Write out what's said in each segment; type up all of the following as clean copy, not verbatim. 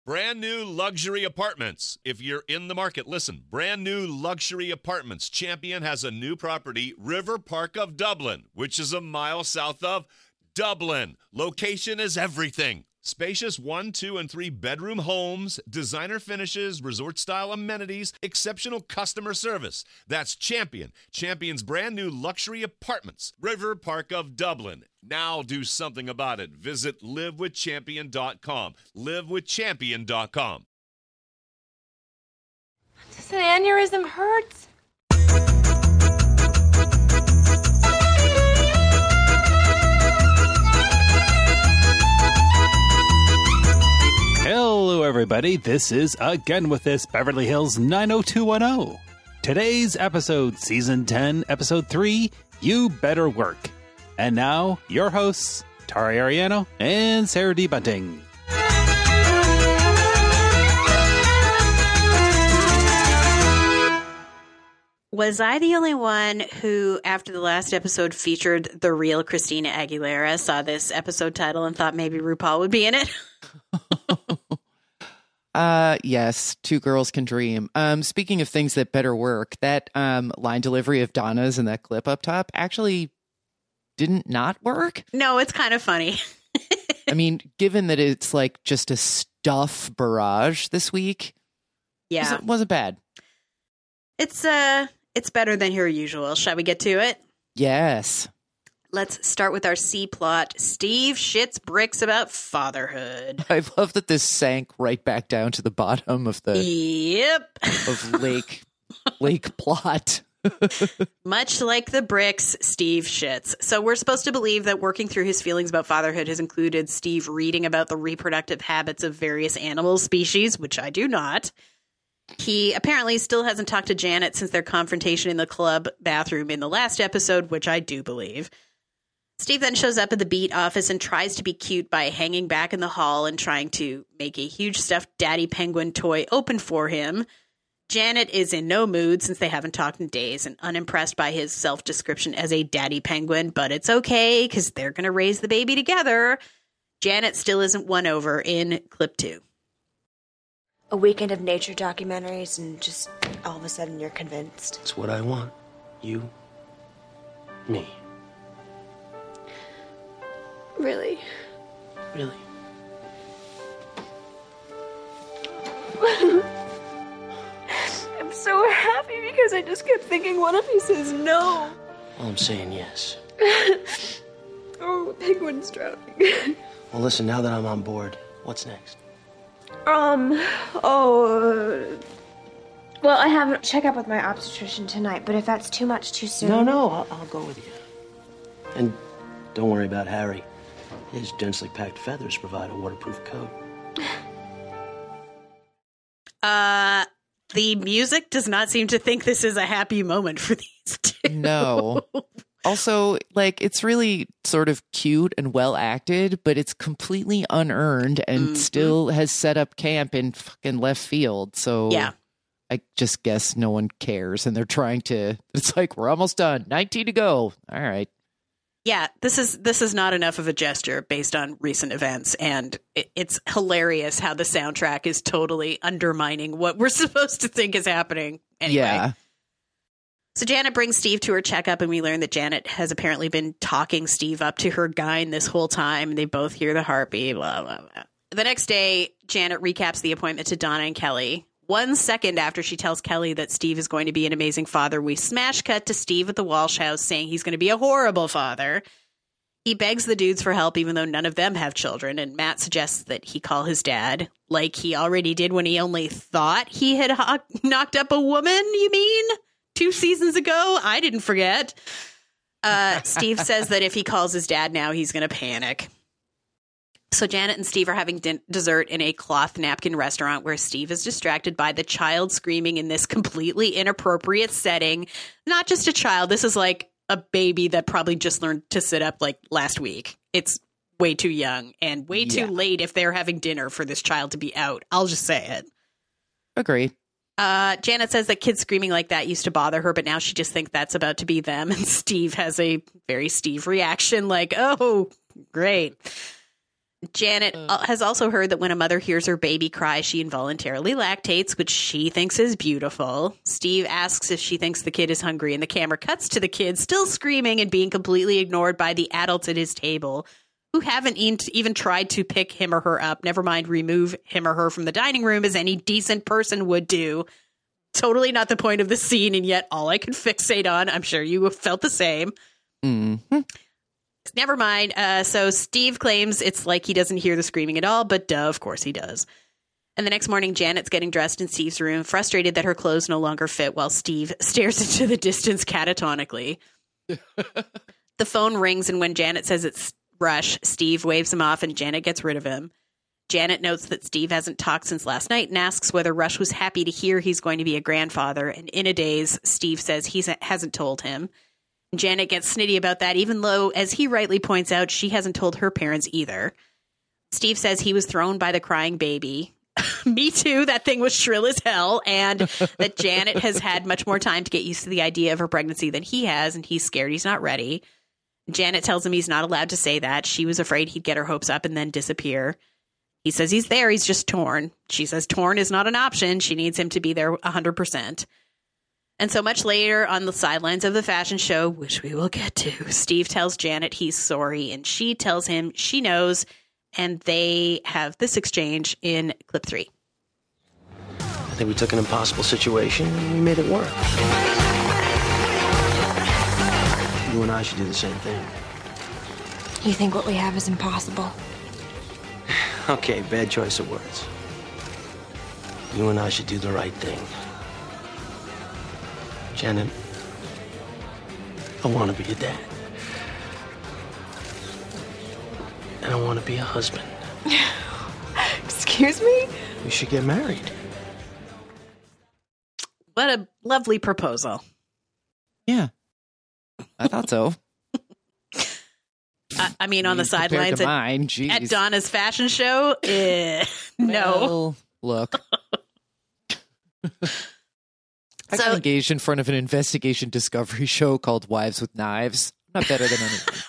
Brand new luxury apartments. If you're in the market, listen. Brand new luxury apartments. Champion has a new property, River Park of Dublin, which is a mile south of Dublin. Location is everything. Spacious 1, 2, and 3 bedroom homes, designer finishes, resort-style amenities, exceptional customer service. That's Champion. Champion's brand new luxury apartments, River Park of Dublin. Now do something about it. Visit livewithchampion.com. Livewithchampion.com. Does an aneurysm hurt? Hello, everybody. This is Again With This, Beverly Hills 90210. Today's episode, Season 10, Episode 3, You Better Work. And now, your hosts, Tara Ariano and Sarah D. Bunting. Was I the only one who, after the last episode featured the real Christina Aguilera, saw this episode title and thought maybe RuPaul would be in it? Yes, Two Girls Can Dream. Speaking of things that better work, that line delivery of Donna's in that clip up top actually didn't not work. No, it's kind of funny. I mean, given that it's like just a stuff barrage this week, Yeah. wasn't bad. It's better than her usual. Shall we get to it? Yes. Let's start with our C plot. Steve shits bricks about fatherhood. I love that this sank right back down to the bottom of the Yep. of lake plot. Much like the bricks, Steve shits. So we're supposed to believe that working through his feelings about fatherhood has included Steve reading about the reproductive habits of various animal species, which I do not. He apparently still hasn't talked to Janet since their confrontation in the club bathroom in the last episode, which I do believe. Steve then shows up at the beat office and tries to be cute by hanging back in the hall and trying to make a huge stuffed daddy penguin toy open for him. Janet is in no mood since they haven't talked in days and unimpressed by his self-description as a daddy penguin, but it's okay because they're going to raise the baby together. Janet still isn't won over in clip 2. A weekend of nature documentaries and just all of a sudden you're convinced. It's what I want. You, me. Really? Really. I'm so happy because I just kept thinking, what if he says no? Well, I'm saying yes. Oh, the penguin's drowning. Well, listen, now that I'm on board, what's next? Well, I have a checkup with my obstetrician tonight, but if that's too much too soon... No, I'll go with you. And don't worry about Harry. His densely packed feathers provide a waterproof coat. The music does not seem to think this is a happy moment for these two. No. Also, like, it's really sort of cute and well acted, but it's completely unearned and still has set up camp in fucking left field. So Yeah. I just guess no one cares. And they're trying to, it's like, we're almost done. 19 to go. All right. Yeah, this is not enough of a gesture based on recent events, and it's hilarious how the soundtrack is totally undermining what we're supposed to think is happening. Anyway. Yeah. So Janet brings Steve to her checkup, and we learn that Janet has apparently been talking Steve up to her gyne this whole time. They both hear the heartbeat, blah, blah, blah. The next day, Janet recaps the appointment to Donna and Kelly. 1 second after she tells Kelly that Steve is going to be an amazing father, we smash cut to Steve at the Walsh house saying he's going to be a horrible father. He begs the dudes for help even though none of them have children, and Matt suggests that he call his dad, like he already did when he only thought he had knocked up a woman, you mean? 2 seasons ago? I didn't forget. Steve says that if he calls his dad now, he's going to panic. So Janet and Steve are having dessert in a cloth napkin restaurant where Steve is distracted by the child screaming in this completely inappropriate setting. Not just a child. This is like a baby that probably just learned to sit up like last week. It's way too young and way too late if they're having dinner for this child to be out. I'll just say it. Agree. Janet says that kids screaming like that used to bother her, but now she just thinks that's about to be them. And Steve has a very Steve reaction like, oh, great. Janet has also heard that when a mother hears her baby cry, she involuntarily lactates, which she thinks is beautiful. Steve asks if she thinks the kid is hungry, and the camera cuts to the kid still screaming and being completely ignored by the adults at his table, who haven't even tried to pick him or her up, never mind remove him or her from the dining room as any decent person would do. Totally not the point of the scene, and yet all I could fixate on. I'm sure you felt the same. Mm-hmm. Never mind. So Steve claims it's like he doesn't hear the screaming at all, but duh, of course he does. And the next morning, Janet's getting dressed in Steve's room, frustrated that her clothes no longer fit, while Steve stares into the distance catatonically. The phone rings, and when Janet says it's Rush, Steve waves him off, and Janet gets rid of him. Janet notes that Steve hasn't talked since last night and asks whether Rush was happy to hear he's going to be a grandfather, and in a daze, Steve says he hasn't told him. Janet gets snitty about that, even though, as he rightly points out, she hasn't told her parents either. Steve says he was thrown by the crying baby. Me too, that thing was shrill as hell, and that Janet has had much more time to get used to the idea of her pregnancy than he has, and he's scared he's not ready. Janet tells him he's not allowed to say that. She was afraid he'd get her hopes up and then disappear. He says he's there, he's just torn. She says torn is not an option. She needs him to be there 100%. And so much later on the sidelines of the fashion show, which we will get to, Steve tells Janet he's sorry, and she tells him she knows, and they have this exchange in clip 3. I think we took an impossible situation and we made it work. You and I should do the same thing. You think what we have is impossible? Okay, bad choice of words. You and I should do the right thing. Janet, I want to be a dad. And I want to be a husband. Excuse me? We should get married. What a lovely proposal. Yeah. I thought so. I mean, on the sidelines at Donna's fashion show, no. Well, look. I got engaged in front of an investigation discovery show called Wives with Knives. I'm not better than anyone.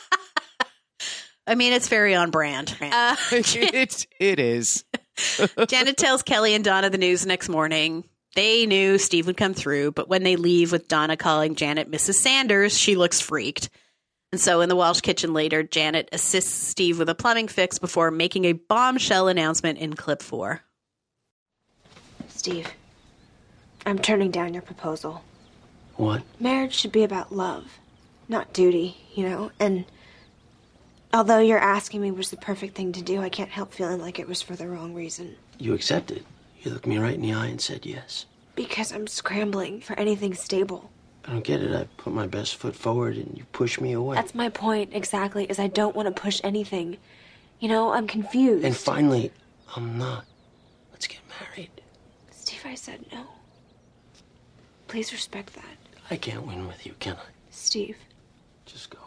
I mean, it's very on brand. It is. Janet tells Kelly and Donna the news next morning. They knew Steve would come through, but when they leave with Donna calling Janet Mrs. Sanders, she looks freaked. And so in the Walsh kitchen later, Janet assists Steve with a plumbing fix before making a bombshell announcement in clip 4. Steve, I'm turning down your proposal. What? Marriage should be about love, not duty, you know? And although you're asking me was the perfect thing to do, I can't help feeling like it was for the wrong reason. You accepted. You looked me right in the eye and said yes. Because I'm scrambling for anything stable. I don't get it. I put my best foot forward and you push me away. That's my point, exactly, is I don't want to push anything. You know, I'm confused. And finally, I'm not. Let's get married. Steve, I said no. Please respect that. I can't win with you, can I? Steve. Just go.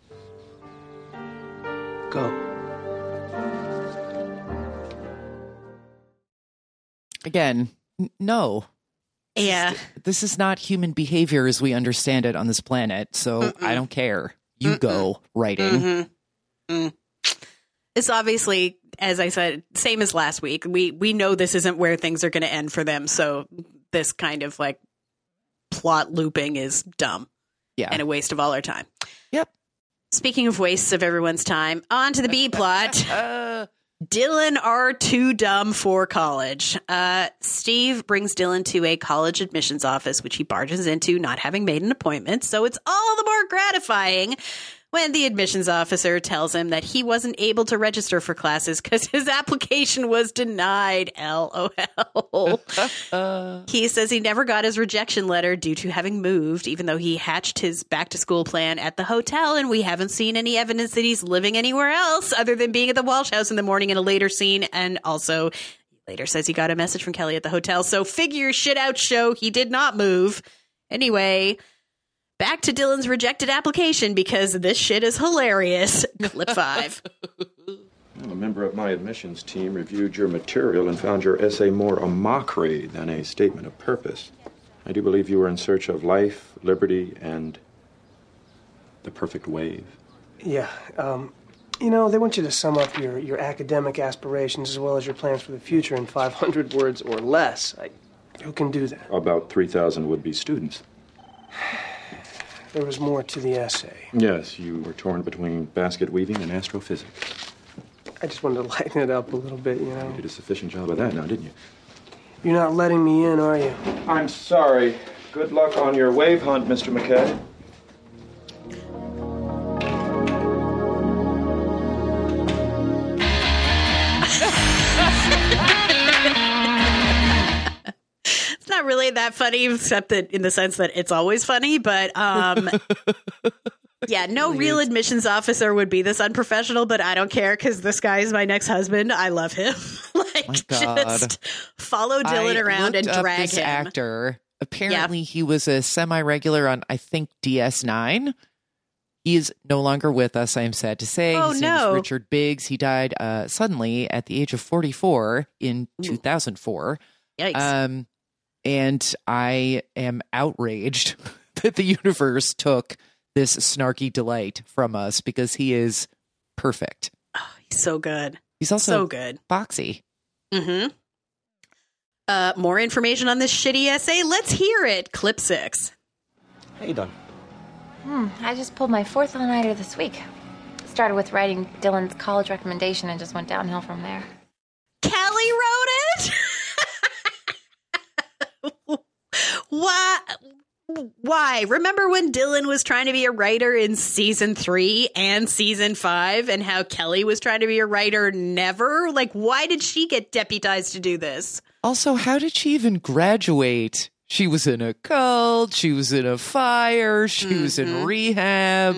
Go. Again, no. Yeah. This is not human behavior as we understand it on this planet, so I don't care. You go, writing. It's obviously, as I said, same as last week. We know this isn't where things are going to end for them, so this kind of like plot looping is dumb. Yeah. And a waste of all our time. Yep. Speaking of wastes of everyone's time, on to the B plot. Dylan are too dumb for college. Steve brings Dylan to a college admissions office, which he barges into, not having made an appointment. So it's all the more gratifying when the admissions officer tells him that he wasn't able to register for classes because his application was denied. LOL. He says he never got his rejection letter due to having moved, even though he hatched his back-to-school plan at the hotel, and we haven't seen any evidence that he's living anywhere else other than being at the Walsh house in the morning in a later scene, and also he later says he got a message from Kelly at the hotel, so figure your shit out, show. He did not move. Anyway, back to Dylan's rejected application because this shit is hilarious. Clip 5. A member of my admissions team reviewed your material and found your essay more a mockery than a statement of purpose. I do believe you were in search of life, liberty, and the perfect wave. Yeah, You know, they want you to sum up your academic aspirations as well as your plans for the future in 500 words or less. Who can do that? About 3,000 would-be students. There was more to the essay. Yes, you were torn between basket weaving and astrophysics. I just wanted to lighten it up a little bit, you know. You did a sufficient job of that now, didn't you? You're not letting me in, are you? I'm sorry. Good luck on your wave hunt, Mr. McKay. It's not really that funny, except that in the sense that it's always funny, but yeah, no real admissions officer would be this unprofessional, but I don't care because this guy is my next husband. I love him. Just follow Dylan around and drag this him. Actor. Apparently, he was a semi-regular on, I think, DS9. He is no longer with us, I am sad to say. Oh, His name is no. Richard Biggs. He died suddenly at the age of 44 in 2004. Yikes. And I am outraged that the universe took this snarky delight from us because he is perfect. Oh, he's so good. He's also so good. Foxy. Mm-hmm. More information on this shitty essay? Let's hear it. Clip 6. How you done? I just pulled my 4th all-nighter this week. Started with writing Dylan's college recommendation and just went downhill from there. Kelly wrote it? Why? Remember when Dylan was trying to be a writer in season 3 and season 5 and how Kelly was trying to be a writer never? Like, why did she get deputized to do this? Also, how did she even graduate? She was in a cult. She was in a fire. She was in rehab.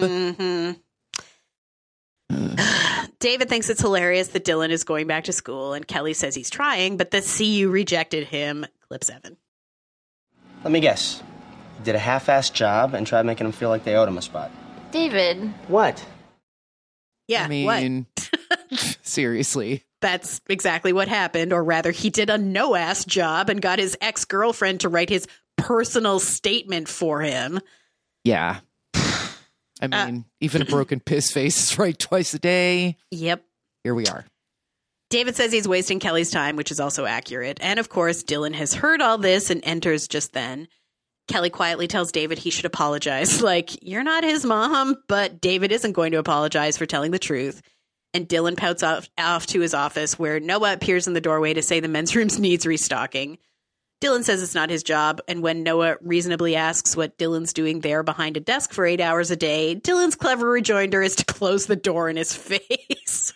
David thinks it's hilarious that Dylan is going back to school, and Kelly says he's trying, but the CU rejected him. Clip 7. Let me guess. You did a half-assed job and tried making them feel like they owed him a spot. David. What? Yeah, I mean, seriously. That's exactly what happened, or rather, he did a no-ass job and got his ex-girlfriend to write his personal statement for him. Yeah. I mean, even a broken piss face is right twice a day. Yep. Here we are. David says he's wasting Kelly's time, which is also accurate. And of course, Dylan has heard all this and enters just then. Kelly quietly tells David he should apologize. Like, you're not his mom, but David isn't going to apologize for telling the truth. And Dylan pouts off to his office, where Noah appears in the doorway to say the men's room needs restocking. Dylan says it's not his job, and when Noah reasonably asks what Dylan's doing there behind a desk for 8 hours a day, Dylan's clever rejoinder is to close the door in his face.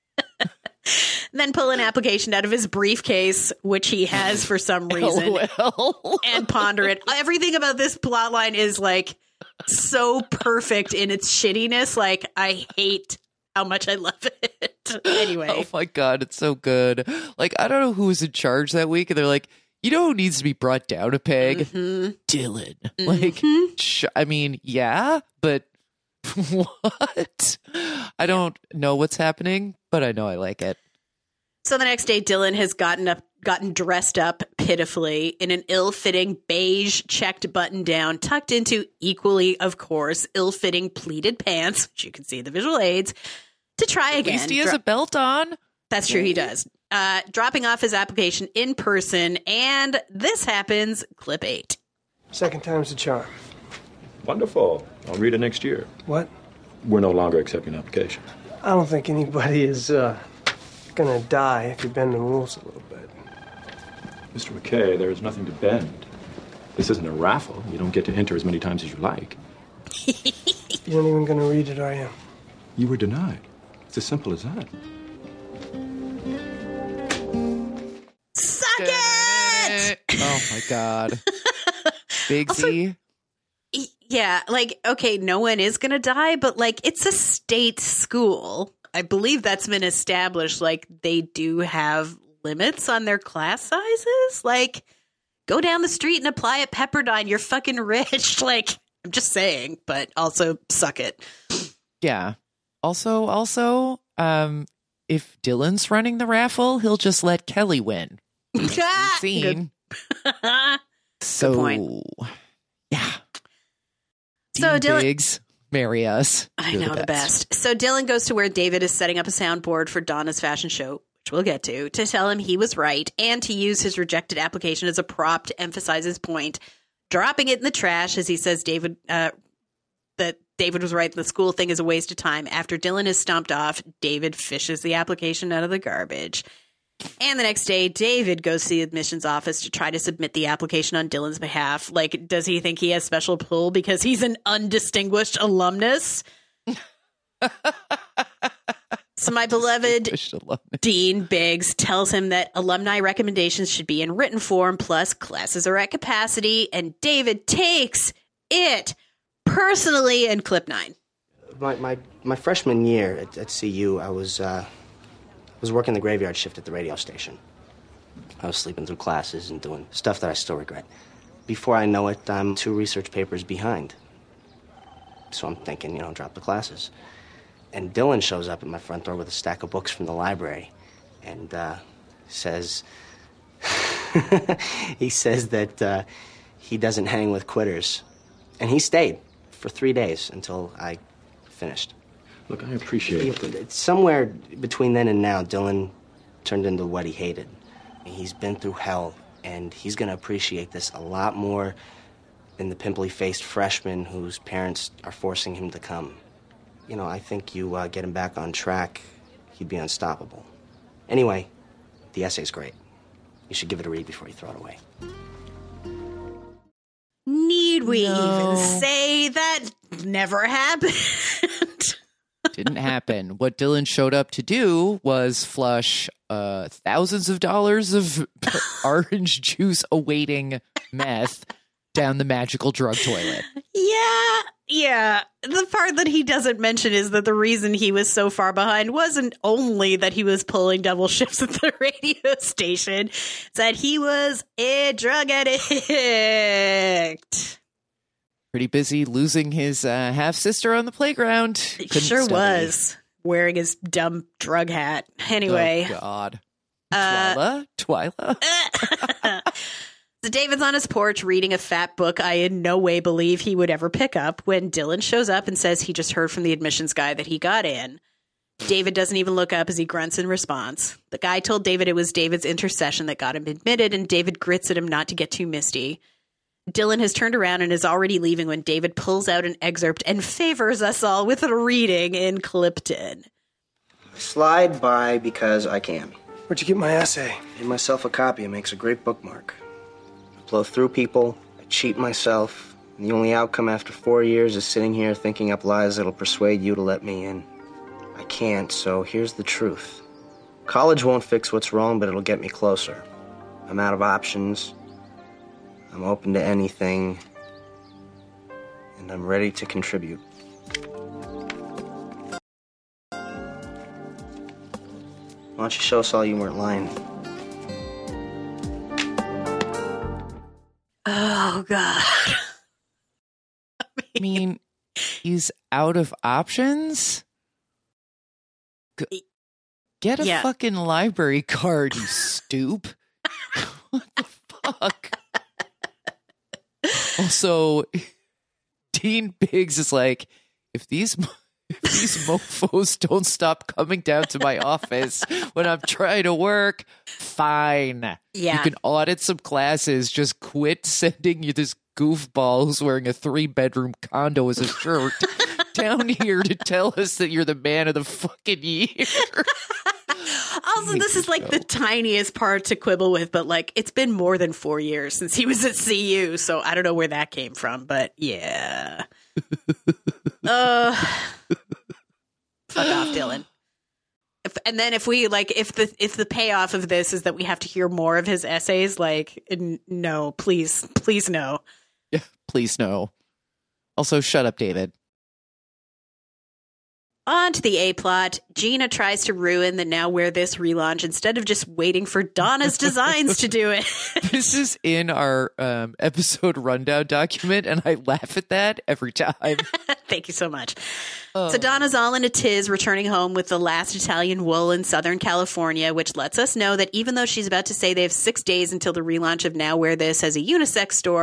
Then pull an application out of his briefcase, which he has for some reason, and ponder it. Everything about this plotline is like so perfect in its shittiness. Like, I hate how much I love it. Anyway. Oh my God, it's so good. Like, I don't know who was in charge that week, and they're like, you know who needs to be brought down a peg? Dylan. Like, I mean, yeah, but what? I don't know what's happening, but I know I like it. So the next day, Dylan has gotten dressed up pitifully in an ill-fitting beige checked button-down, tucked into equally, of course, ill-fitting pleated pants, which you can see in the visual aids, to try again. At least he has a belt on. That's true, he does. Dropping off his application in person, and this happens, clip 8. Second time's the charm. Wonderful. I'll read it next year. What? We're no longer accepting applications. I don't think anybody is gonna die if you bend the rules a little bit. Mr. McKay, there is nothing to bend. This isn't a raffle. You don't get to enter as many times as you like. You're not even gonna read it, are you? You were denied. It's as simple as that. Suck it! Oh my God. Bigsy. Yeah, like, okay, no one is going to die, but like, it's a state school. I believe that's been established. Like, they do have limits on their class sizes. Like, go down the street and apply at Pepperdine. You're fucking rich. Like, I'm just saying, but also suck it. Yeah. Also, if Dylan's running the raffle, he'll just let Kelly win. Scene. So, Good point. Yeah. So Dean Dylan, Biggs, Marry us. I You're know, the best. So Dylan goes to where David is setting up a soundboard for Donna's fashion show, which we'll get to tell him he was right and to use his rejected application as a prop to emphasize his point, dropping it in the trash as he says that David was right. The school thing is a waste of time. After Dylan is stomped off, David fishes the application out of the garbage. And the next day, David goes to the admissions office to try to submit the application on Dylan's behalf. Like, does he think he has special pull because he's an undistinguished alumnus? So my beloved Dean Biggs tells him that alumni recommendations should be in written form, plus classes are at capacity, and David takes it personally in clip 9. My freshman year at CU, I was working the graveyard shift at the radio station. I was sleeping through classes and doing stuff that I still regret. Before I know it, I'm 2 research papers behind. So I'm thinking, drop the classes. And Dylan shows up at my front door with a stack of books from the library and says, he says that he doesn't hang with quitters. And he stayed for 3 days until I finished. Look, I appreciate it. Somewhere between then and now, Dylan turned into what he hated. He's been through hell, and he's going to appreciate this a lot more than the pimply-faced freshman whose parents are forcing him to come. I think you get him back on track, he'd be unstoppable. Anyway, the essay's great. You should give it a read before you throw it away. Need we even say that never happened? Didn't happen. What Dylan showed up to do was flush thousands of dollars of orange juice awaiting meth down the magical drug toilet. Yeah. The part that he doesn't mention is that the reason he was so far behind wasn't only that he was pulling double shifts at the radio station. It's that he was a drug addict. Pretty busy losing his half-sister on the playground. He sure was. Wearing his dumb drug hat. Anyway. Oh, God. Twyla? So David's on his porch reading a fat book I in no way believe he would ever pick up when Dylan shows up and says he just heard from the admissions guy that he got in. David doesn't even look up as he grunts in response. The guy told David it was David's intercession that got him admitted, and David grits at him not to get too misty. Dylan has turned around and is already leaving when David pulls out an excerpt and favors us all with a reading in Clipton. Slide by because I can. Where'd you get my essay? Made myself a copy. It makes a great bookmark. I blow through people, I cheat myself, and the only outcome after 4 years is sitting here thinking up lies that'll persuade you to let me in. I can't, so here's the truth. College won't fix what's wrong, but it'll get me closer. I'm out of options. I'm open to anything, and I'm ready to contribute. Why don't you show us all you weren't lying? Oh, God. I mean, he's out of options? Get a fucking library card, you stoop. What the fuck? Also, Dean Biggs is like, if these mofos don't stop coming down to my office when I'm trying to work, fine. Yeah. You can audit some classes. Just quit sending you this goofball who's wearing a 3-bedroom condo as a shirt down here to tell us that you're the man of the fucking year. Also, this is like the tiniest part to quibble with, but like it's been more than 4 years since he was at CU, so I don't know where that came from, but yeah. Fuck off, Dylan. If the payoff of this is that we have to hear more of his essays, like no, please no. Yeah, please no. Also, shut up, David. On to the A-plot. Gina tries to ruin the Now Wear This relaunch instead of just waiting for Donna's Designs to do it. This is in our episode rundown document, and I laugh at that every time. Thank you so much. So Donna's all in a tiz, returning home with the last Italian wool in Southern California, which lets us know that even though she's about to say they have 6 days until the relaunch of Now Wear This as a unisex store,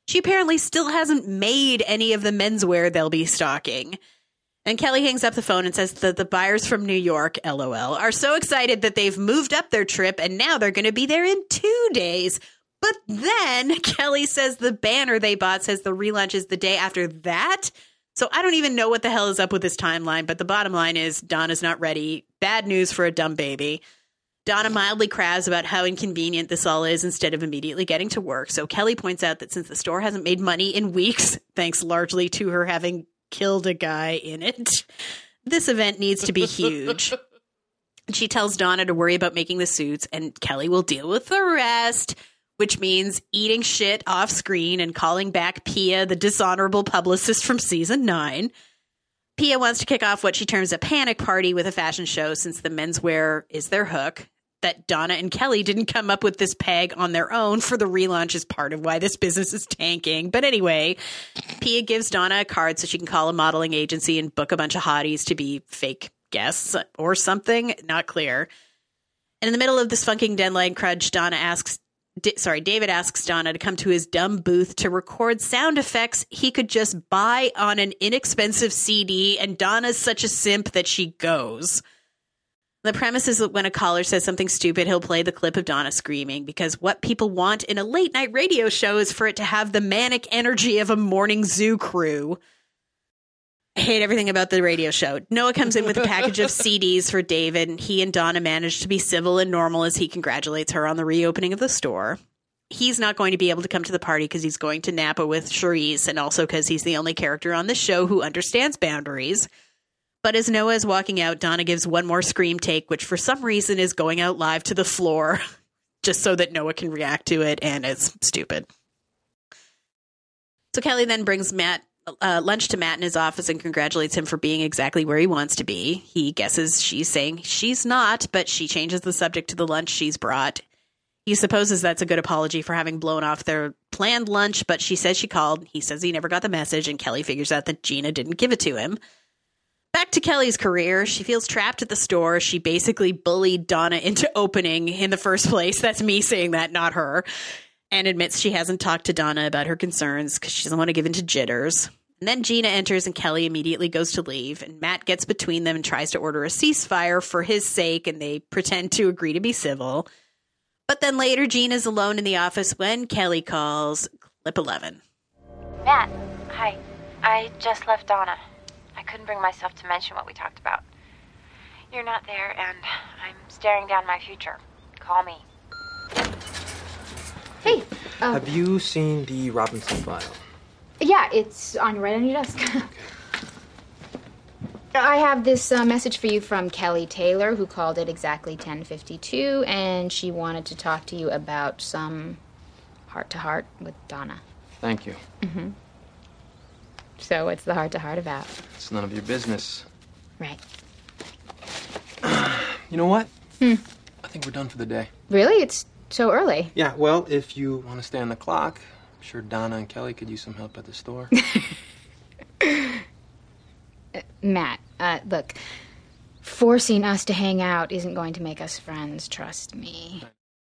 She apparently still hasn't made any of the menswear they'll be stocking. And Kelly hangs up the phone and says that the buyers from New York, LOL, are so excited that they've moved up their trip and now they're going to be there in 2 days. But then Kelly says the banner they bought says the relaunch is the day after that. So I don't even know what the hell is up with this timeline. But the bottom line is Donna's not ready. Bad news for a dumb baby. Donna mildly craves about how inconvenient this all is instead of immediately getting to work. So Kelly points out that since the store hasn't made money in weeks, thanks largely to her having killed a guy in it, this event needs to be huge. She tells Donna to worry about making the suits and Kelly will deal with the rest, which means eating shit off screen and calling back Pia, the dishonorable publicist from season 9. Pia wants to kick off what she terms a panic party with a fashion show since the menswear is their hook. That Donna and Kelly didn't come up with this peg on their own for the relaunch is part of why this business is tanking. But anyway, Pia gives Donna a card so she can call a modeling agency and book a bunch of hotties to be fake guests or something. Not clear. And in the middle of this funking deadline crunch, David asks Donna to come to his dumb booth to record sound effects he could just buy on an inexpensive CD, and Donna's such a simp that she goes. The premise is that when a caller says something stupid, he'll play the clip of Donna screaming, because what people want in a late-night radio show is for it to have the manic energy of a morning zoo crew. I hate everything about the radio show. Noah comes in with a package of CDs for David, and he and Donna manage to be civil and normal as he congratulates her on the reopening of the store. He's not going to be able to come to the party because he's going to Napa with Charisse, and also because he's the only character on the show who understands boundaries. But as Noah is walking out, Donna gives one more scream take, which for some reason is going out live to the floor, just so that Noah can react to it, and it's stupid. So Kelly then brings lunch to Matt in his office and congratulates him for being exactly where he wants to be. He guesses she's saying she's not, but she changes the subject to the lunch she's brought. He supposes that's a good apology for having blown off their planned lunch, but she says she called. He says he never got the message, and Kelly figures out that Gina didn't give it to him. Back to Kelly's career. She feels trapped at the store. She basically bullied Donna into opening in the first place. That's me saying that, not her. And admits she hasn't talked to Donna about her concerns because she doesn't want to give in to jitters. And then Gina enters and Kelly immediately goes to leave. And Matt gets between them and tries to order a ceasefire for his sake, and they pretend to agree to be civil. But then later, Gina's alone in the office when Kelly calls. Clip 11. Matt, hi. I just left Donna. I couldn't bring myself to mention what we talked about. You're not there, and I'm staring down my future. Call me. Hey. Have you seen the Robinson file? Yeah, it's right on your desk. Okay. I have this message for you from Kelly Taylor, who called it exactly 10:52, and she wanted to talk to you about some heart-to-heart with Donna. Thank you. Mm-hmm. So what's the heart-to-heart about? It's none of your business. Right. You know what? I think we're done for the day. Really? It's so early. Yeah, well, if you want to stay on the clock, I'm sure Donna and Kelly could use some help at the store. Matt, look, forcing us to hang out isn't going to make us friends, trust me.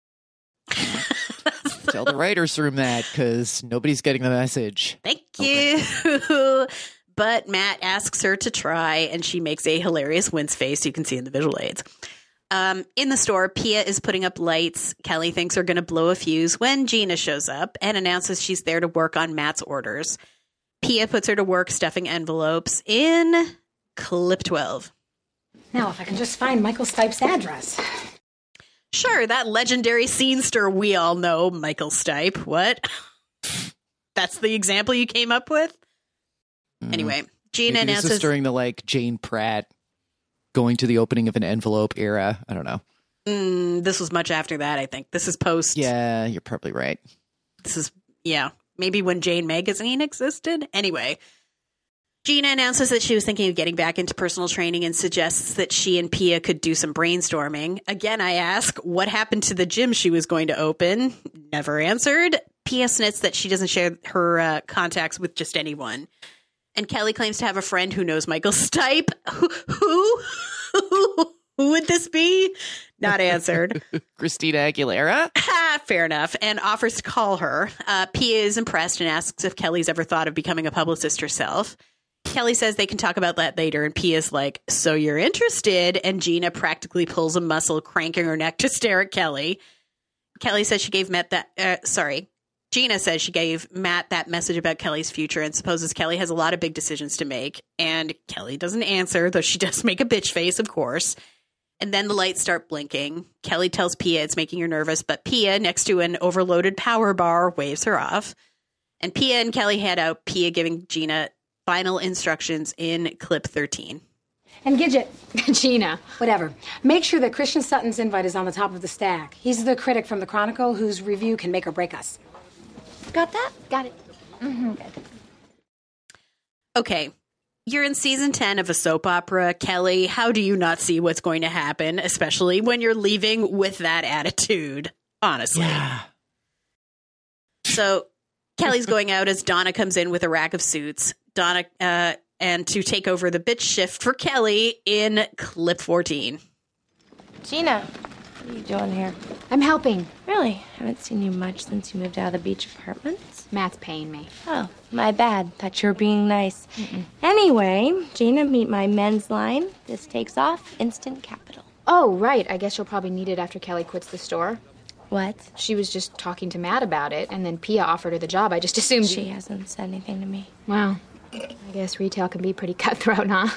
Tell the writers' room that, because nobody's getting the message. Thank you. But Matt asks her to try, and she makes a hilarious wince face you can see in the visual aids. In the store, Pia is putting up lights Kelly thinks are going to blow a fuse when Gina shows up and announces she's there to work on Matt's orders. Pia puts her to work stuffing envelopes in clip 12. Now, if I can just find Michael Stipe's address. Sure, that legendary scenester we all know, Michael Stipe. What? That's the example you came up with? Anyway, Gina announces... This is during the, Jane Pratt going to the opening of an envelope era. I don't know. This was much after that, I think. This is post... Yeah, you're probably right. This is, maybe when Jane Magazine existed. Anyway, Gina announces that she was thinking of getting back into personal training and suggests that she and Pia could do some brainstorming. Again, I ask, what happened to the gym she was going to open? Never answered. Pia snits that she doesn't share her contacts with just anyone. And Kelly claims to have a friend who knows Michael Stipe. Who? Who would this be? Not answered. Christina Aguilera? Fair enough. And offers to call her. Pia is impressed and asks if Kelly's ever thought of becoming a publicist herself. Kelly says they can talk about that later, and Pia's like, so you're interested? And Gina practically pulls a muscle, cranking her neck to stare at Kelly. Kelly says she gave Matt Gina says she gave Matt that message about Kelly's future and supposes Kelly has a lot of big decisions to make. And Kelly doesn't answer, though she does make a bitch face, of course. And then the lights start blinking. Kelly tells Pia it's making her nervous, but Pia, next to an overloaded power bar, waves her off. And Pia and Kelly head out, Pia giving Gina final instructions in clip 13. And Gidget. Gina. Whatever. Make sure that Christian Sutton's invite is on the top of the stack. He's the critic from the Chronicle whose review can make or break us. Got that? Got it. Good. Okay. You're in season 10 of a soap opera. Kelly, how do you not see what's going to happen, especially when you're leaving with that attitude? Honestly. Yeah. So Kelly's going out as Donna comes in with a rack of suits. Donna, and to take over the bitch shift for Kelly in clip 14. Gina, what are you doing here? I'm helping. Really? Haven't seen you much since you moved out of the beach apartments. Matt's paying me. Oh, my bad. Thought you were being nice. Anyway, Gina, meet my men's line. This takes off instant capital. Oh, right. I guess you'll probably need it after Kelly quits the store. What? She was just talking to Matt about it, and then Pia offered her the job. I just assumed She hasn't said anything to me. Wow. I guess retail can be pretty cutthroat, huh?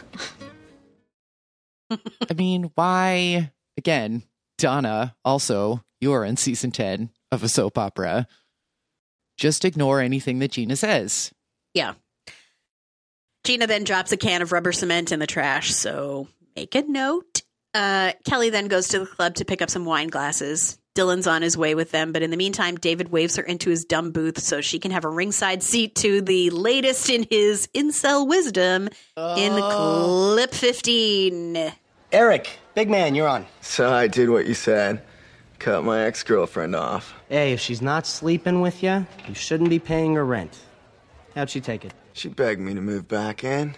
I mean, why? Again, Donna, also, you're in season 10 of a soap opera. Just ignore anything that Gina says. Yeah. Gina then drops a can of rubber cement in the trash, so make a note. Kelly then goes to the club to pick up some wine glasses. Dylan's on his way with them, but in the meantime, David waves her into his dumb booth so she can have a ringside seat to the latest in his incel wisdom in clip 15. Eric, big man, you're on. So I did what you said. Cut my ex-girlfriend off. Hey, if she's not sleeping with you, you shouldn't be paying her rent. How'd she take it? She begged me to move back in.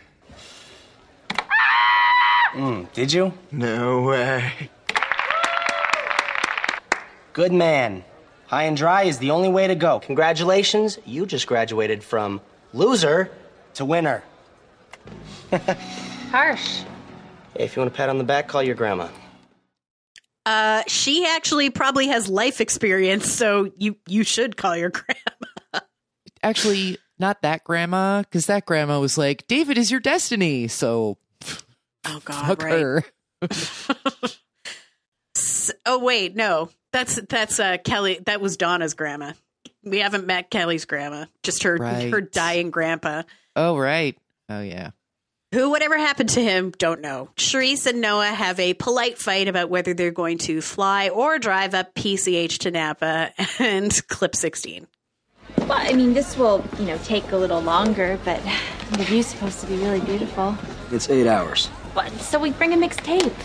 Did you? No way. Good man. High and dry is the only way to go. Congratulations, you just graduated from loser to winner. Harsh. Hey, if you want a pat on the back, call your grandma. She actually probably has life experience, so you should call your grandma. Actually, not that grandma, because that grandma was like, David is your destiny, so oh God, fuck right. her. Oh wait, no. That's Kelly. That was Donna's grandma. We haven't met Kelly's grandma. Just her dying grandpa. Oh, right. Oh, yeah. Who, whatever happened to him, don't know. Charisse and Noah have a polite fight about whether they're going to fly or drive up PCH to Napa, and clip 16. Well, I mean, this will, take a little longer, but the view's supposed to be really beautiful. It's 8 hours. But, so we bring a mixed tape,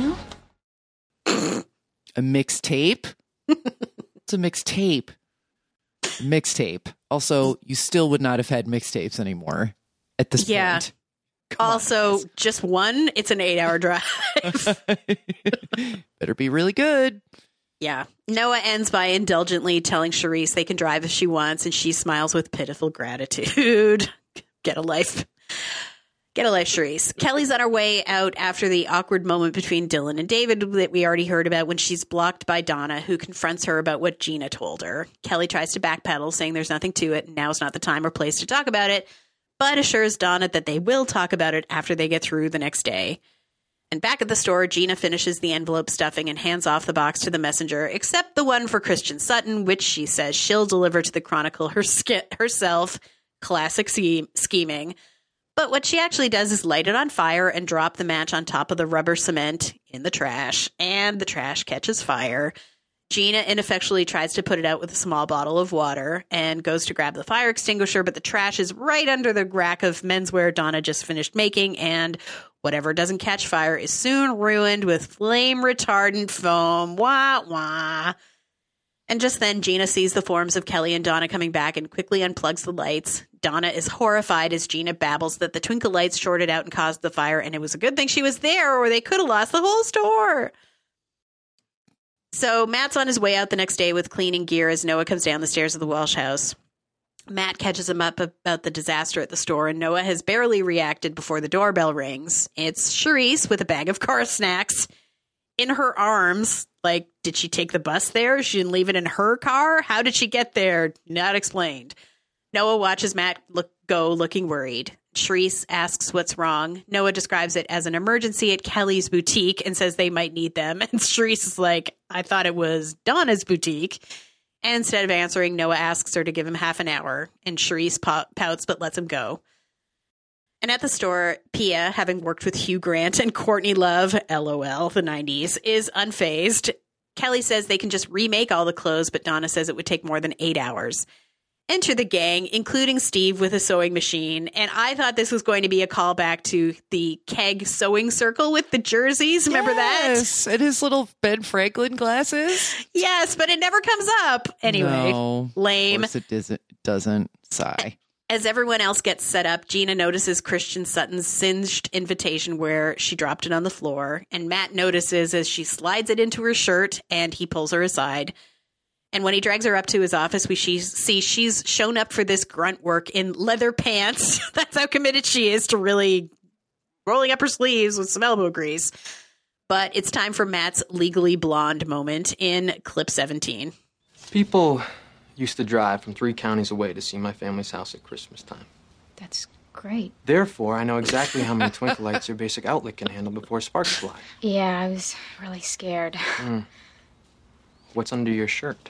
A mixtape? It's a mixtape. Mixtape. Also, you still would not have had mixtapes anymore at this point. Also, just one, it's an 8-hour drive. Better be really good. Yeah. Noah ends by indulgently telling Charisse they can drive if she wants, and she smiles with pitiful gratitude. Get a life. Get a life, Charisse. Kelly's on her way out after the awkward moment between Dylan and David that we already heard about when she's blocked by Donna, who confronts her about what Gina told her. Kelly tries to backpedal, saying there's nothing to it, and now's not the time or place to talk about it, but assures Donna that they will talk about it after they get through the next day. And back at the store, Gina finishes the envelope stuffing and hands off the box to the messenger, except the one for Christian Sutton, which she says she'll deliver to the Chronicle herself. Classic scheming. But what she actually does is light it on fire and drop the match on top of the rubber cement in the trash, and the trash catches fire. Gina ineffectually tries to put it out with a small bottle of water and goes to grab the fire extinguisher, but the trash is right under the rack of menswear Donna just finished making, and whatever doesn't catch fire is soon ruined with flame retardant foam. Wah, wah. And just then, Gina sees the forms of Kelly and Donna coming back and quickly unplugs the lights. Donna is horrified as Gina babbles that the twinkle lights shorted out and caused the fire, and it was a good thing she was there or they could have lost the whole store. So Matt's on his way out the next day with cleaning gear as Noah comes down the stairs of the Walsh house. Matt catches him up about the disaster at the store, and Noah has barely reacted before the doorbell rings. It's Charisse with a bag of car snacks in her arms. Like, did she take the bus there? She didn't leave it in her car? How did she get there? Not explained. Noah watches Matt go looking worried. Charisse asks what's wrong. Noah describes it as an emergency at Kelly's boutique and says they might need them. And Charisse is like, I thought it was Donna's boutique. And instead of answering, Noah asks her to give him half an hour. And Charisse pouts but lets him go. And at the store, Pia, having worked with Hugh Grant and Courtney Love, LOL, the 90s, is unfazed. Kelly says they can just remake all the clothes, but Donna says it would take more than 8 hours. Enter the gang, including Steve with a sewing machine. And I thought this was going to be a callback to the keg sewing circle with the jerseys. Remember that? Yes, and his little Ben Franklin glasses. Yes, but it never comes up. Anyway, no, lame. Of course it doesn't. Sigh. As everyone else gets set up, Gina notices Christian Sutton's singed invitation where she dropped it on the floor. And Matt notices as she slides it into her shirt and he pulls her aside. And when he drags her up to his office, we see she's shown up for this grunt work in leather pants. That's how committed she is to really rolling up her sleeves with some elbow grease. But it's time for Matt's Legally Blonde moment in clip 17. People used to drive from 3 counties away to see my family's house at Christmas time. That's great. Therefore, I know exactly how many twinkle lights your basic outlet can handle before sparks fly. Yeah, I was really scared. What's under your shirt?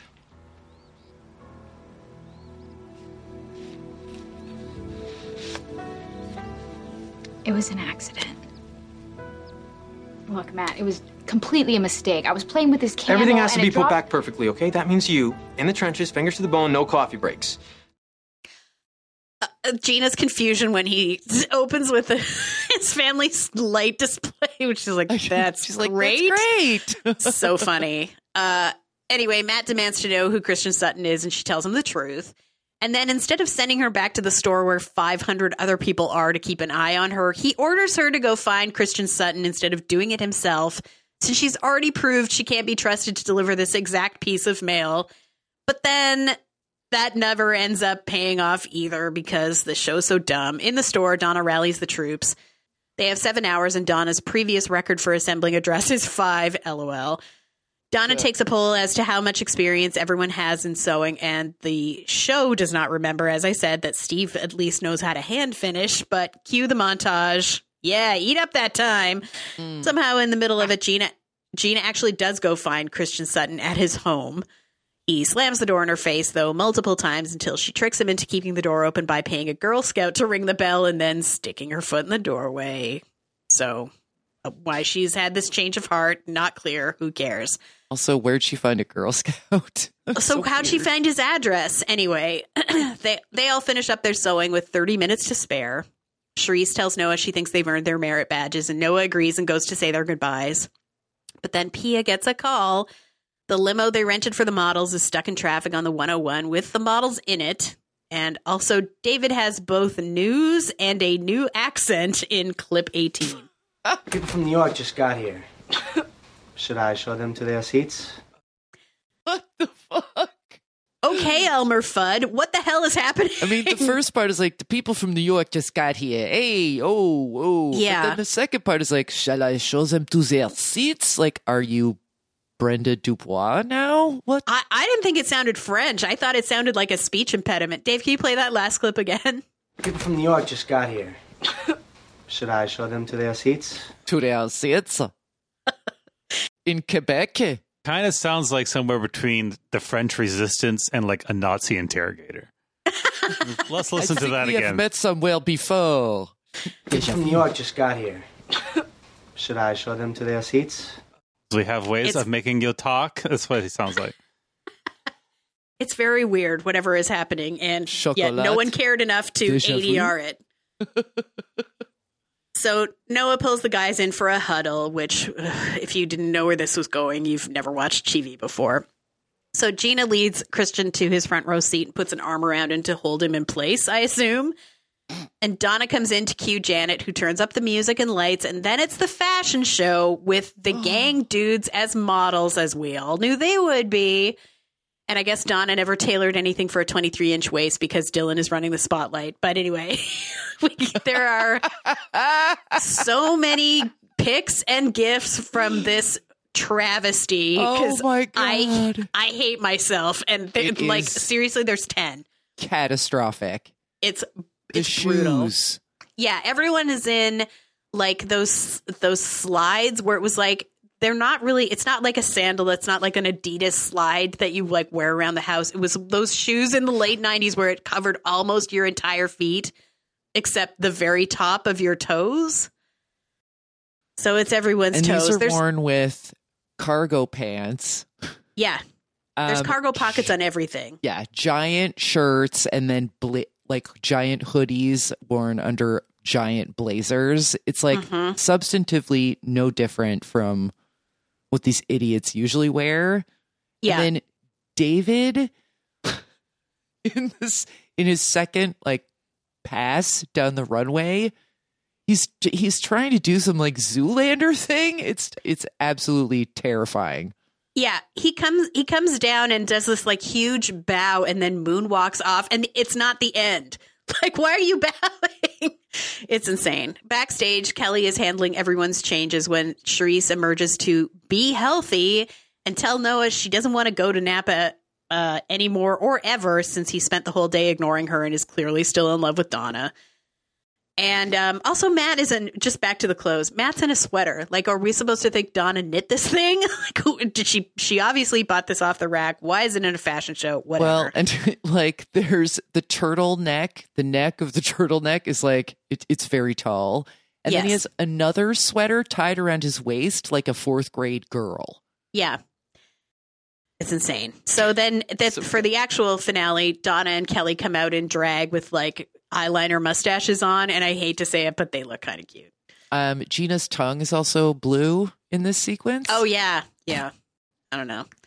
It was an accident. Look, Matt, it was completely a mistake. I was playing with this candle. Everything has to and be put back perfectly, okay? That means you, in the trenches, fingers to the bone, no coffee breaks. Gina's confusion when he opens with his family's light display, which is like, that's She's like, great. That's great. So funny. Anyway, Matt demands to know who Christian Sutton is, and she tells him the truth. And then instead of sending her back to the store where 500 other people are to keep an eye on her, he orders her to go find Christian Sutton instead of doing it himself, since she's already proved she can't be trusted to deliver this exact piece of mail. But then that never ends up paying off either because the show's so dumb. In the store, Donna rallies the troops. They have 7 hours, and Donna's previous record for assembling a dress is 5, LOL. Donna takes a poll as to how much experience everyone has in sewing, and the show does not remember, as I said, that Steve at least knows how to hand finish, but cue the montage. Yeah, eat up that time. Somehow in the middle of it, Gina actually does go find Christian Sutton at his home. He slams the door in her face, though, multiple times until she tricks him into keeping the door open by paying a Girl Scout to ring the bell and then sticking her foot in the doorway. So why she's had this change of heart, not clear. Who cares? Also, where'd she find a Girl Scout? So how'd she find his address? Anyway, they all finish up their sewing with 30 minutes to spare. Charisse tells Noah she thinks they've earned their merit badges, and Noah agrees and goes to say their goodbyes. But then Pia gets a call. The limo they rented for the models is stuck in traffic on the 101 with the models in it. And also, David has both news and a new accent in clip 18. People from New York just got here. Should I show them to their seats? What the fuck? Okay, Elmer Fudd, what the hell is happening? I mean, the first part is like, the people from New York just got here. Hey, oh. Yeah. But then the second part is like, shall I show them to their seats? Like, are you Brenda Dubois now? What? I didn't think it sounded French. I thought it sounded like a speech impediment. Dave, can you play that last clip again? People from New York just got here. Should I show them to their seats? To their seats? In Quebec? Kind of sounds like somewhere between the French Resistance and like a Nazi interrogator. Let's listen to that we again. Have met somewhere before. People from New York just got here. Should I show them to their seats? We have ways of making you talk. That's what he sounds like. It's very weird, whatever is happening, and yet no one cared enough to ADR it. So Noah pulls the guys in for a huddle, which, if you didn't know where this was going, you've never watched TV before. So Gina leads Christian to his front row seat and puts an arm around him to hold him in place, I assume. And Donna comes in to cue Janet, who turns up the music and lights. And then it's the fashion show with the gang dudes as models, as we all knew they would be. And I guess Donna never tailored anything for a 23-inch waist because Dylan is running the spotlight. But anyway, there are so many pics and GIFs from this travesty. Oh my God. I hate myself. And seriously, there's 10. Catastrophic. It's shoes. Brutal. Yeah, everyone is in like those slides where it was like, they're not really, it's not like a sandal. It's not like an Adidas slide that you like wear around the house. It was those shoes in the late 90s where it covered almost your entire feet, except the very top of your toes. So it's everyone's toes. These are worn with cargo pants. Yeah. There's cargo pockets on everything. Yeah. Giant shirts and then like giant hoodies worn under giant blazers. It's like substantively no different from what these idiots usually wear. Yeah. And then David in his second like pass down the runway, he's trying to do some like Zoolander thing. It's absolutely terrifying. Yeah, he comes down and does this like huge bow and then moonwalks off, and it's not the end. Like, why are you bowing? It's insane. Backstage, Kelly is handling everyone's changes when Charisse emerges to be healthy and tell Noah she doesn't want to go to Napa anymore or ever, since he spent the whole day ignoring her and is clearly still in love with Donna. And also Matt isn't, just back to the clothes, Matt's in a sweater. Like, are we supposed to think Donna knit this thing? Like, who did she obviously bought this off the rack. Why is it in a fashion show? Whatever. Well, and like there's the turtleneck. The neck of the turtleneck is like, it's very tall. And then he has another sweater tied around his waist like a 4th grade girl. Yeah. It's insane. So then for the actual finale, Donna and Kelly come out in drag with like eyeliner mustaches on, and I hate to say it, but they look kind of cute. Gina's tongue is also blue in this sequence. Oh, yeah. Yeah. I don't know.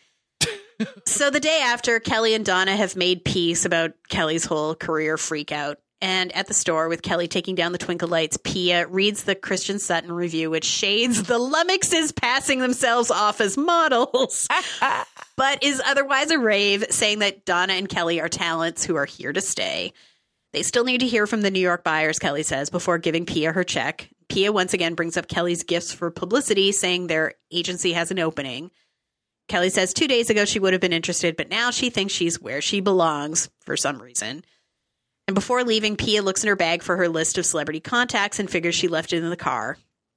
So the day after, Kelly and Donna have made peace about Kelly's whole career freak out. And at the store, with Kelly taking down the twinkle lights, Pia reads the Christian Sutton review, which shades the lummoxes passing themselves off as models, but is otherwise a rave, saying that Donna and Kelly are talents who are here to stay. They still need to hear from the New York buyers, Kelly says, before giving Pia her check. Pia once again brings up Kelly's gifts for publicity, saying their agency has an opening. Kelly says 2 days ago she would have been interested, but now she thinks she's where she belongs for some reason. And before leaving, Pia looks in her bag for her list of celebrity contacts and figures she left it in the car.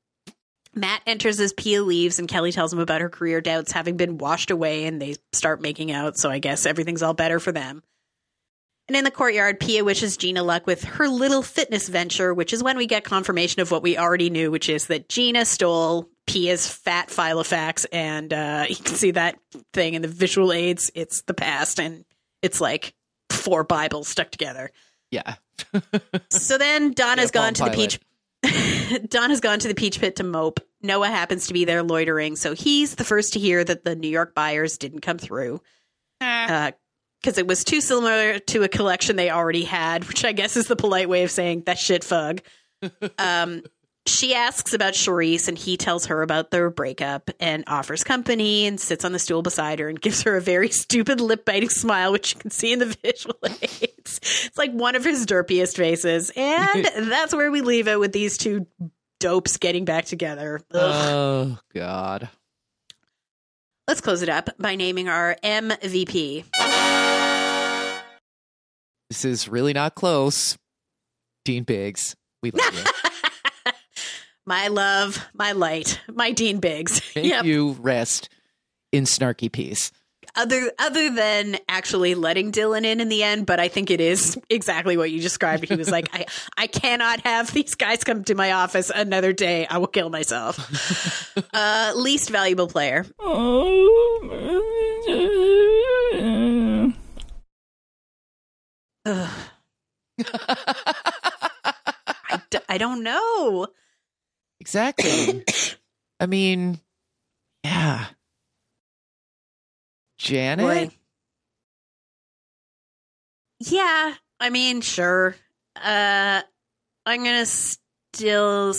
Matt enters as Pia leaves, and Kelly tells him about her career doubts having been washed away, and they start making out, so I guess everything's all better for them. And in the courtyard, Pia wishes Gina luck with her little fitness venture, which is when we get confirmation of what we already knew, which is that Gina stole Pia's fat Filofax, and you can see that thing in the visual aids. It's the past, and it's like 4 Bibles stuck together. Yeah. So then Donna's gone to the peach. Donna's gone to the Peach Pit to mope. Noah happens to be there loitering, so he's the first to hear that the New York buyers didn't come through. Because it was too similar to a collection they already had, which I guess is the polite way of saying that shit fug. She asks about Charisse, and he tells her about their breakup and offers company and sits on the stool beside her and gives her a very stupid lip-biting smile, which you can see in the visual aids. It's like one of his derpiest faces. And that's where we leave it with these two dopes getting back together. Ugh. Oh, God. Let's close it up by naming our MVP. This is really not close. Dean Biggs. We love you. My love, my light, my Dean Biggs. May you rest in snarky peace. Other than actually letting Dylan in the end, but I think it is exactly what you described. He was like, I cannot have these guys come to my office another day. I will kill myself. Least valuable player. I don't know. Exactly. I mean, yeah. Janet? Boy. Yeah, I mean, sure. I'm gonna still.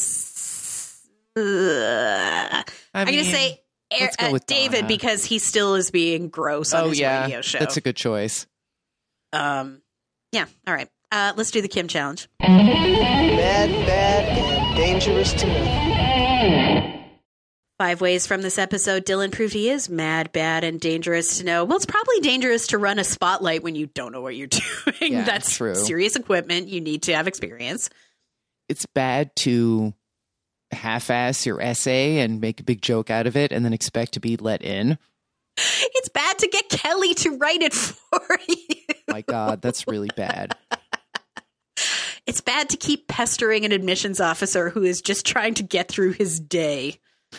I'm gonna say let's go with David Donna. because he still is being gross on his radio show. That's a good choice. Yeah, all right. Let's do the Kim challenge. Bad, and dangerous to know. 5 ways from this episode Dylan proved he is mad, bad, and dangerous to know. Well, it's probably dangerous to run a spotlight when you don't know what you're doing. Yeah, That's true. Serious equipment. You need to have experience. It's bad to half-ass your essay and make a big joke out of it and then expect to be let in. It's bad to get Kelly to write it for you. My God, that's really bad. It's bad to keep pestering an admissions officer who is just trying to get through his day.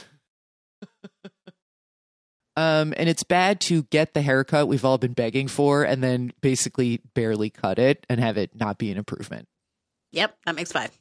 And it's bad to get the haircut we've all been begging for and then basically barely cut it and have it not be an improvement. Yep, that makes 5.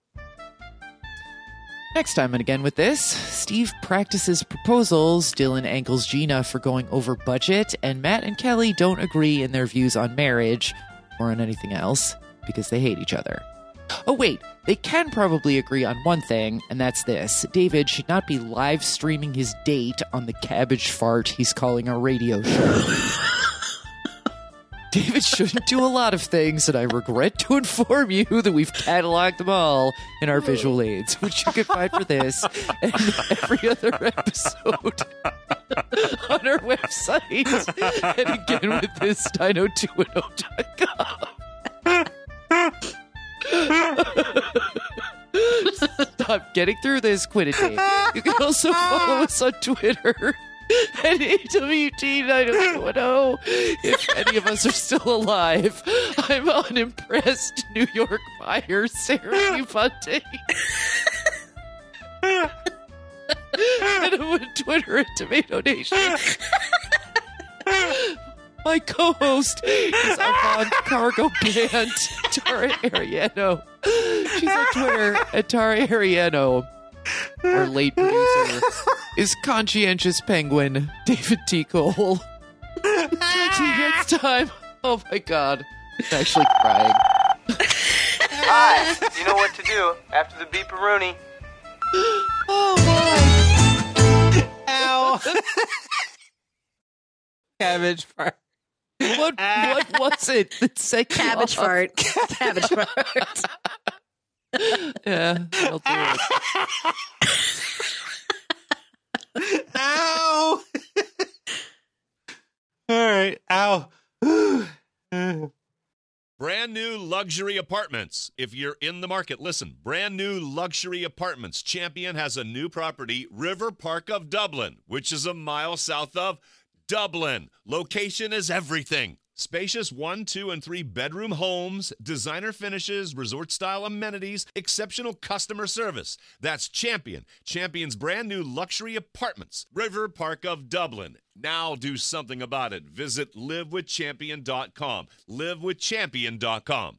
Next time and again with this, Steve practices proposals, Dylan angles Gina for going over budget, and Matt and Kelly don't agree in their views on marriage or on anything else because they hate each other. Oh wait, they can probably agree on one thing, and that's this. David should not be live streaming his date on the cabbage fart he's calling a radio show. David shouldn't do a lot of things, and I regret to inform you that we've cataloged them all in our visual aids, which you can find for this and every other episode on our website. And again with this, dino210.com. Stop getting through this, quit it, Dave. You can also follow us on Twitter at AWT90210. If any of us are still alive, I'm unimpressed New York buyer Sarah Bunting. And I'm on Twitter at Tomato Nation. My co-host is Avant Cargo Band, Tara Ariano. She's on Twitter at Tara Ariano. Our late producer is Conscientious Penguin, David T. Cole. Talk to you next time. Oh my God. I'm actually crying. Hi, you know what to do after the beeparoonie. Oh my. Ow. Cabbage fart. What was it that said Cabbage fart. Cabbage fart. Yeah, I'll do it. Ow. All right. Ow. Brand new luxury apartments. If you're in the market, listen. Brand new luxury apartments. Champion has a new property, River Park of Dublin, which is a mile south of Dublin. Location is everything. Spacious 1, 2, and 3 bedroom homes, designer finishes, resort-style amenities, exceptional customer service. That's Champion. Champion's brand new luxury apartments, River Park of Dublin. Now do something about it. Visit livewithchampion.com. livewithchampion.com.